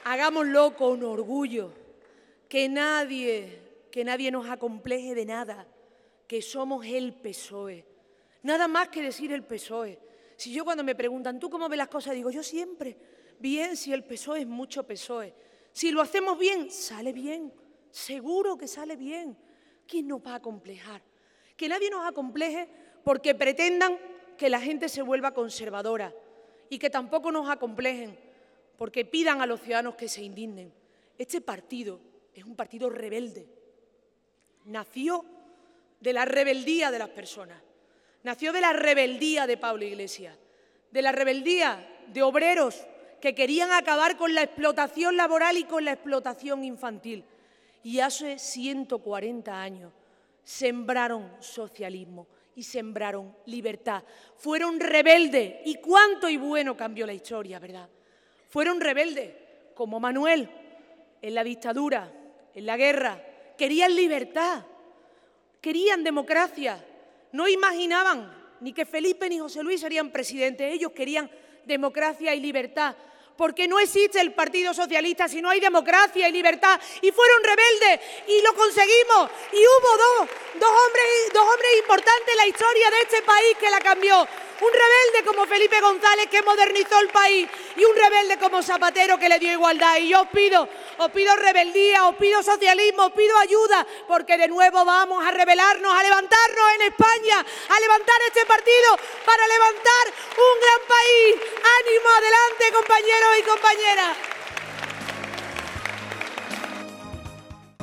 Hagámoslo con orgullo, que nadie nos acompleje de nada, que somos el PSOE. Nada más que decir el PSOE. Si yo cuando me preguntan, ¿tú cómo ves las cosas? Digo, yo siempre, bien, si el PSOE es mucho PSOE. Si lo hacemos bien, sale bien, seguro que sale bien. ¿Quién nos va a acomplejar? Que nadie nos acompleje porque pretendan que la gente se vuelva conservadora y que tampoco nos acomplejen porque pidan a los ciudadanos que se indignen. Este partido es un partido rebelde. Nació de la rebeldía de las personas. Nació de la rebeldía de Pablo Iglesias, de la rebeldía de obreros que querían acabar con la explotación laboral y con la explotación infantil. Y hace 140 años sembraron socialismo y sembraron libertad. Fueron rebeldes. ¿Y cuánto y bueno cambió la historia, verdad? Fueron rebeldes, como Manuel, en la dictadura, en la guerra. Querían libertad, querían democracia. No imaginaban ni que Felipe ni José Luis serían presidentes. Ellos querían democracia y libertad. Porque no existe el Partido Socialista si no hay democracia y libertad. Y fueron rebeldes y lo conseguimos. Y hubo dos hombres importantes en la historia de este país que la cambió. Un rebelde como Felipe González que modernizó el país y un rebelde como Zapatero que le dio igualdad. Y yo os pido rebeldía, os pido socialismo, os pido ayuda, porque de nuevo vamos a rebelarnos, a levantarnos en España, a levantar este partido para levantar un gran país. ¡Ánimo, adelante, compañeros y compañeras!